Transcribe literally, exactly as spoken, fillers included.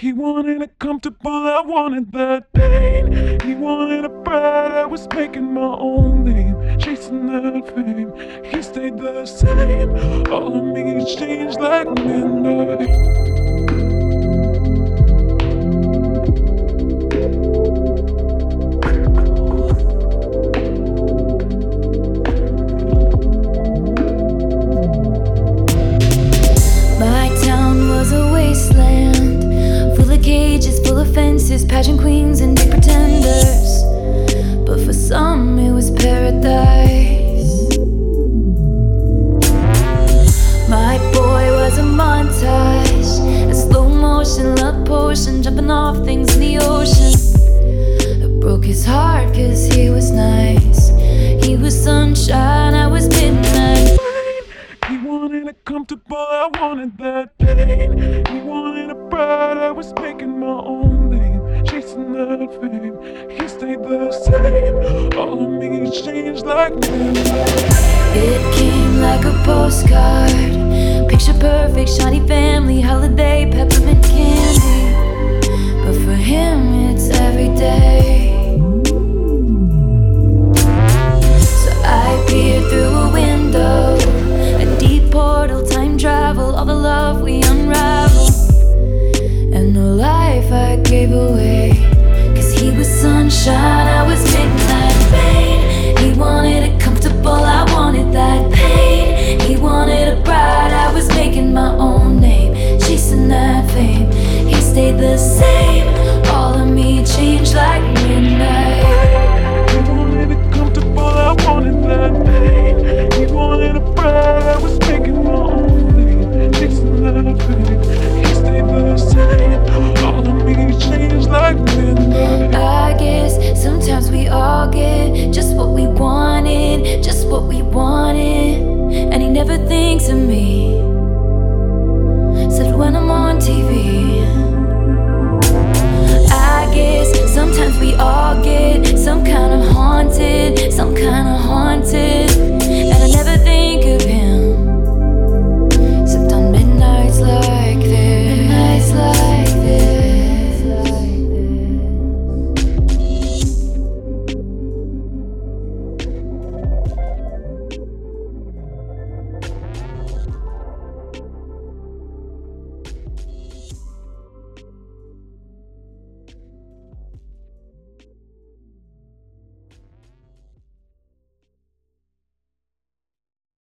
He wanted it comfortable, I wanted that pain. He wanted a bride, I was making my own name, chasing that fame. He stayed the same, all of me changed like midnight. Fences, pageant queens, and big pretenders. But for some, it was paradise. My boy was a montage, a slow motion love potion, jumping off things in the ocean. It broke his heart, cause he was nice. He was sunshine, I was midnight. He wanted it comfortable, I wanted that pain. He wanted a bride, I was making my own name, chasing that fame. He stayed the same, all of me changed like midnight. It came like a postcard, picture perfect, shiny family, holiday, peppermint candy. But for him, it's every day. So I peered through a window, a deep portal, time travel, all the love we unravel, and the life I gave away. Cause he was sunshine, I was midnight rain. He wanted it comfortable, I wanted that pain. He wanted a bride, I was making my own name, chasing that fame. He stayed the same, all of me changed like